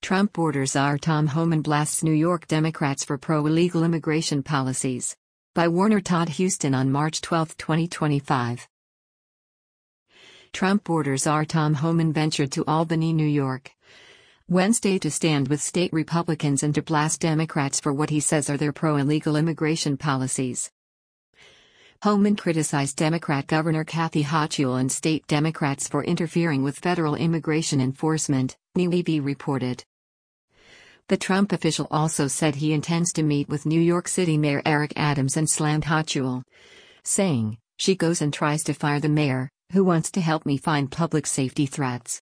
Trump orders czar Tom Homan blasts New York Democrats for pro-illegal immigration policies. By Warner Todd Huston on March 12, 2025. Trump orders czar Tom Homan ventured to Albany, New York, Wednesday to stand with state Republicans and to blast Democrats for what he says are their pro-illegal immigration policies. Homan criticized Democrat Governor Kathy Hochul and state Democrats for interfering with federal immigration enforcement, NewEV reported. The Trump official also said he intends to meet with New York City Mayor Eric Adams and slammed Hochul, saying, "She goes and tries to fire the mayor, who wants to help me find public safety threats."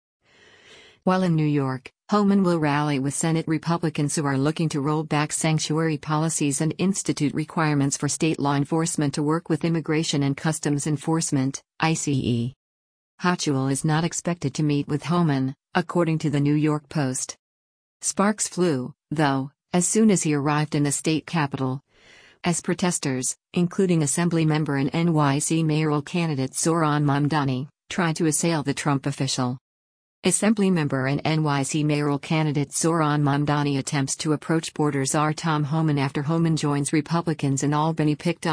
While in New York, Homan will rally with Senate Republicans who are looking to roll back sanctuary policies and institute requirements for state law enforcement to work with Immigration and Customs Enforcement, ICE. Hochul is not expected to meet with Homan, according to the New York Post. Sparks flew, though, as soon as he arrived in the state capitol, as protesters, including Assemblymember and NYC mayoral candidate Zohran Mamdani, tried to assail the Trump official. Assemblymember and NYC mayoral candidate Zohran Mamdani attempts to approach border czar Tom Homan after Homan joins Republicans in Albany.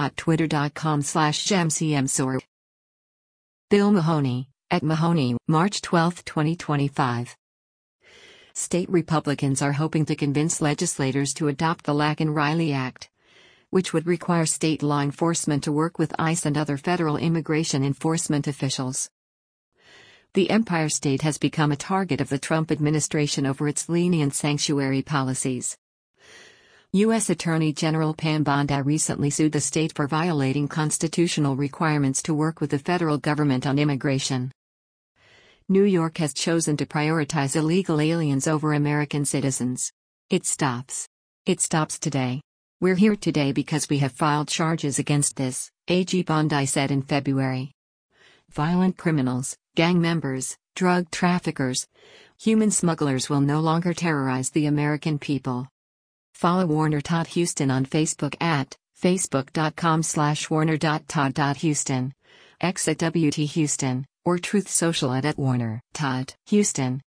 pic.twitter.com/jamcmsor. Bill Mahoney, at Mahoney, March 12, 2025. State Republicans are hoping to convince legislators to adopt the Laken-Riley Act, which would require state law enforcement to work with ICE and other federal immigration enforcement officials. The Empire State has become a target of the Trump administration over its lenient sanctuary policies. U.S. Attorney General Pam Bondi recently sued the state for violating constitutional requirements to work with the federal government on immigration. New York has chosen to prioritize illegal aliens over American citizens. It stops. It stops today. We're here today because we have filed charges against this, AG Bondi said in February. Violent criminals, gang members, drug traffickers, human smugglers will no longer terrorize the American people. Follow Warner Todd Huston on Facebook at facebook.com/warner.todd.huston, X at WT Huston, or Truth Social at Warner Todd Huston.